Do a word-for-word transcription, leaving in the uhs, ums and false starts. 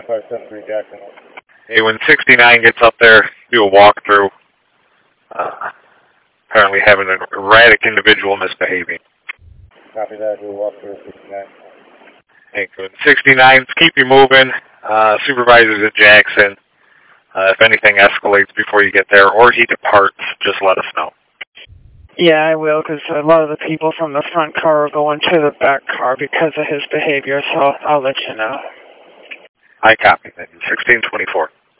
five seven three Jackson. Hey, when sixty-nine gets up there, do a walkthrough. Uh, apparently having an erratic individual misbehaving. Copy that, do a walk through sixty-nine. Hey, good. sixty-nines, keep you moving. Uh, supervisors at Jackson. Uh, if anything escalates before you get there or he departs, just let us know. Yeah, I will, because a lot of the people from the front car are going to the back car because of his behavior, so I'll let you know. I copy that. sixteen twenty-four.